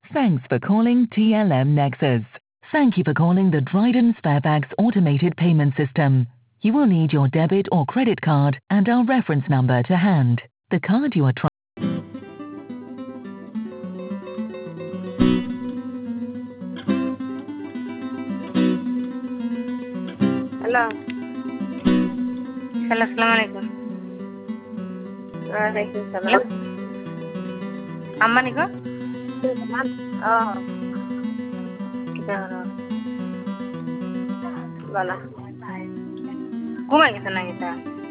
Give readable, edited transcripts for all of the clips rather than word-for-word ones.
Thanks for calling TLM Nexus. Thank you for calling the Dryden Sparebags automated payment system. You will need your debit or credit card and our reference number to hand. The card you are trying. Hello. Hello, Assalamualaikum. Waalaikumsalam. Amma ni ko? Oh, Kita haro. wala. Kumai kita na kita.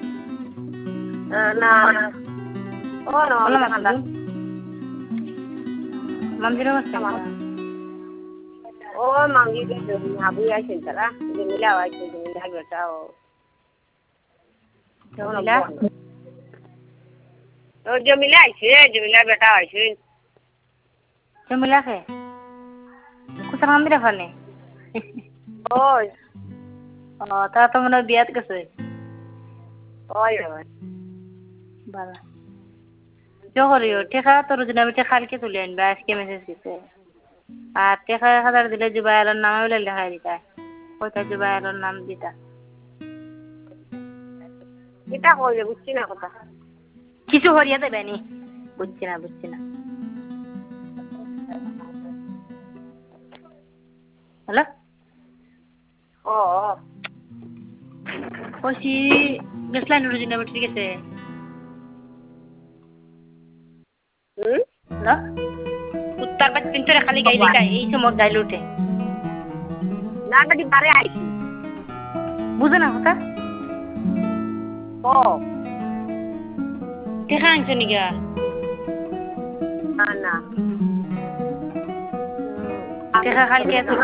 Na. Oh, no. Wala makanta. Mamjiro basta. Oh, mangi ke habu ya chintara. Jumila wa jumila beta oh. Jamila? Oh, Jumila beta wa Jamila ke? Kusang amira fane. Oh, Oh, ta to mano biat kase. oh, yo. Bala. Johoriyo, ঠেকা তোর জন্য আমি ঠেকা লিখে তুলে আনবে আজকে message দিতে আর ঠেকা 1000 দিলে জুবাইরের নাম বলে লেখা দিতা কয়টা জুবাইরের নাম দিতা Kita কইবে বুঝছি না কথা কিছু হরিয়া দেবে নি বুঝছি না হ্যালো oh ওসি গেছলাই নুর জন্য ঠিক আছে হ্যালো উত্তর পশ্চিম তোরে খালি গাইলি গাই এই সময় গাইল উঠে না গদি বারে আইছি বুঝে না কথা oh ঠেকা আনছ নি গা না ঠেকা খালকে তো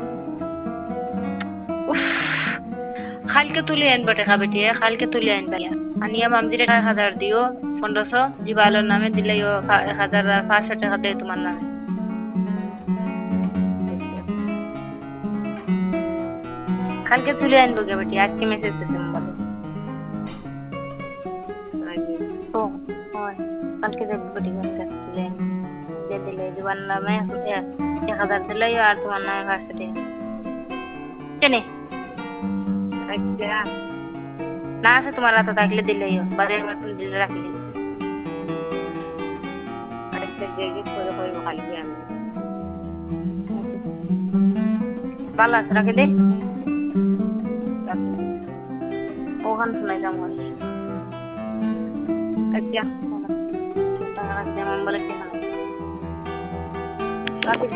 খালকে তুলে আনবা ঠেকা বেটি খালকে তুলে আনবা আনিয়া মামজিরে 1000 দিও 1500 জিবালের নামে দিলেও 1500 টাকা দেয় তোমার নামে খালকে তুলে আনবো গে বেটি আজকে মেসেজ দিতে বলো ও হয় কালকে দেখবো বেটি কালকে তুলে দে দিলে জিবালের নামে 1000 দিলেও আর তোমার নামে 500 টাকা কেনে আচ্ছা না আছে তোমার হাতে থাকলে দিলেও বাজারের মতন দিলে রাখলে আচ্ছা দেখি করে কইব কালকে আমি ভালো আছে রাখে দে ওখান শোনাই যাবো আচ্ছা টাকা যেমন বলে